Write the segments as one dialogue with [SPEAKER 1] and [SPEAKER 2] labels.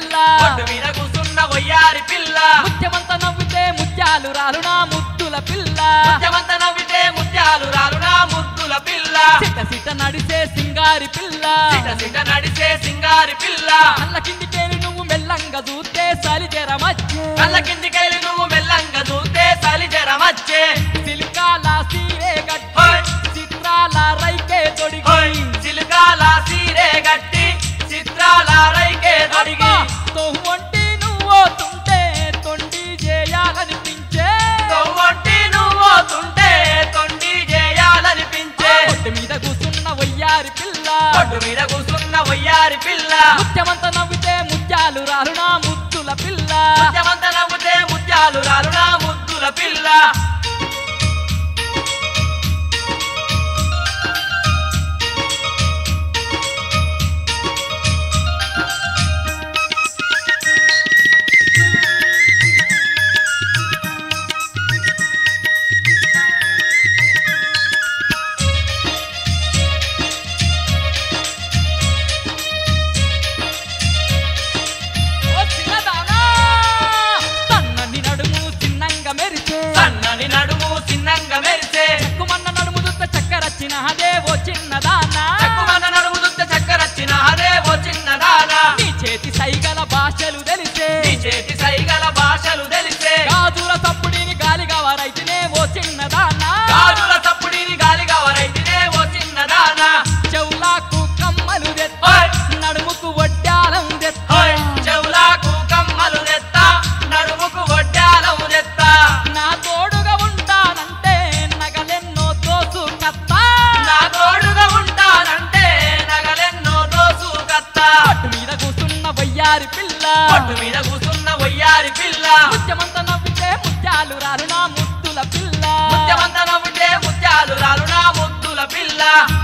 [SPEAKER 1] పిల్ల
[SPEAKER 2] ఒడ్డు మీద కూసున్న వయ్యారి పిల్ల
[SPEAKER 1] ముత్యమంత నవ్వితే ముత్యాలు రాలు నా ముద్దుల పిల్ల
[SPEAKER 2] ముత్యమంత నవ్వితే ముత్యాలు రాలు నా ముద్దుల పిల్ల
[SPEAKER 1] సిట సిట నడిసే సింగారి పిల్ల
[SPEAKER 2] సిట సిట నడిసే సింగారి పిల్ల
[SPEAKER 1] కళ్ళ కిందికేలి నువ్వు మెల్లంగా చూస్తే సలి జరమచ్చే
[SPEAKER 2] కళ్ళ కిందికెళ్ళి నువ్వు మెల్లంగా చూస్తే సలి జరమచ్చే
[SPEAKER 1] సిలికాల సీరే గట్టి
[SPEAKER 2] హోయ్
[SPEAKER 1] చిత్రాల రైకే తొడిగి
[SPEAKER 2] హోయ్ చిలుకాల సీరే గట్టి చిత్రాల రైకే తొడిగి
[SPEAKER 1] తొవ్వంటి నువ్వుతుంటే తొండి చేయాలనిపించే
[SPEAKER 2] తొవ్వొట్టి నువ్వుతుంటే తొండి చేయాలనిపించే
[SPEAKER 1] ఒడ్డు మీద కూసున్న వయ్యారి పిల్ల
[SPEAKER 2] ఒడ్డు మీద కూసున్న వయ్యారి పిల్ల
[SPEAKER 1] ముత్యమంత నవ్వితే ముత్యాలు రాలు నా ముద్దుల పిల్ల
[SPEAKER 2] ముత్యమంత నవ్వుతే ముత్యాలు రాలు నా ముద్దుల పిల్ల
[SPEAKER 1] ఓ చిన్నదానా సన్నని నడుము చిన్నంగా మెరిసే
[SPEAKER 2] సన్నని నడుము చిన్నంగా మెరిసే
[SPEAKER 1] చెక్కుమన్న నడుము దుత్త చక్కరచ్చిన అదే ఓ చిన్నదానా
[SPEAKER 2] చెక్కుమన్న నడుము దుత్త చక్కరచ్చిన అదే ఓ చిన్నదానా
[SPEAKER 1] నీ చేతి సైగల భాషలు తెలిసే
[SPEAKER 2] నీ చేతి సైగల భాషలు తెలిసే
[SPEAKER 1] గాజుల తప్పుడిని గాలిగా వారైతేనే ఓ చిన్నదానా
[SPEAKER 2] గాజుల తప్పుడిని గాలిగా వరైతేనే ఓ చిన్నదానా
[SPEAKER 1] చెవులకు కమ్మలు తెత్త
[SPEAKER 2] హోయ్
[SPEAKER 1] నడుముకు వడ్డాలం తెత్త
[SPEAKER 2] హోయ్ చెవులకు కమ్మలు తెత్తా నడుముకు వడ్డాలం తెత్తా
[SPEAKER 1] నా తోడుగా ఉంటానంటే నగలెన్నో దోసు కత్తా
[SPEAKER 2] నా తోడుగా ఉంటానంటే నగలెన్నో దోసు కత్తా
[SPEAKER 1] పట్టు మీద కూసున్న వయ్యారి పిల్ల
[SPEAKER 2] పట్టు మీద కూసున్న వయ్యారి పిల్ల
[SPEAKER 1] ముత్యమంత నవ్వితే ముత్యాలు రాలు నా ముద్దుల పిల్ల
[SPEAKER 2] ముత్యమంత నవ్వుతే ముత్యాలు రాలు నా ముద్దుల పిల్ల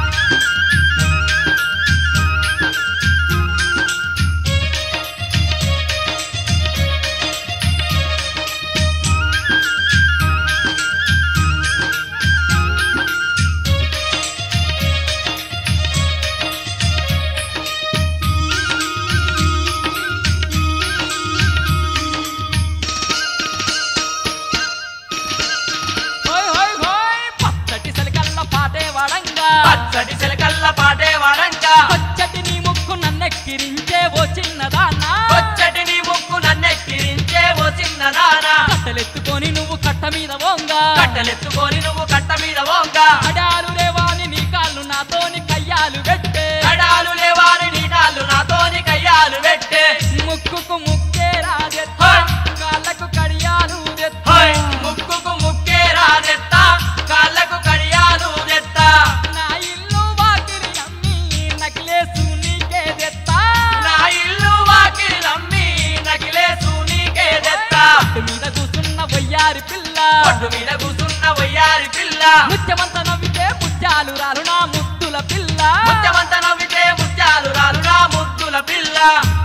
[SPEAKER 1] హోయ్ హోయ్ హోయ్ పచ్చటి సలికల్ల పాటే వాడంగా
[SPEAKER 2] పచ్చటి చిలకల్ల పాటే వాడంక
[SPEAKER 1] పచ్చటి నీ ముక్కు నన్నెక్కిరించే ఓ చిన్నదానా
[SPEAKER 2] వచ్చటి నీ ముక్కు నన్నెక్కిరించే ఓ చిన్నదానా
[SPEAKER 1] కట్టెలెత్తుకొని నువ్వు కట్ట మీద వంగా
[SPEAKER 2] కట్టెలెత్తుకొని నువ్వు కట్ట మీద వంక
[SPEAKER 1] అడాలు లేవాని నీ కాళ్ళు నాతోని కయ్యాలు పెట్టే
[SPEAKER 2] కడాలు లేవాని నీ కాళ్ళు నాతోని కయ్యాలు పెట్టే
[SPEAKER 1] ముక్కుకు ముక్కే రాజెత్త
[SPEAKER 2] హోయ్
[SPEAKER 1] కాళ్ళకు కడియాలు తెత్త
[SPEAKER 2] హోయ్ ముక్కుకు ముక్కే రాజెత్తా కాళ్ళకు కడియాలు తెత్తా
[SPEAKER 1] నా ఇల్లు వాకిలి నమ్మి నకిలేసు నీకే తెత్త
[SPEAKER 2] నా ఇల్లు వాకిలి నమ్మి నకిలేసు నీకే తెత్తా
[SPEAKER 1] పట్టు మీద కూసున్న వయ్యారి పిల్ల
[SPEAKER 2] ఒడ్డు మీద కూసున్న వయ్యారి పిల్ల
[SPEAKER 1] ముత్యమంత నవ్వితే ముత్యాలు రాలు నా ముద్దుల పిల్ల
[SPEAKER 2] ముత్యమంత నవ్వితే ముత్యాలు రాలు నా ముద్దుల పిల్ల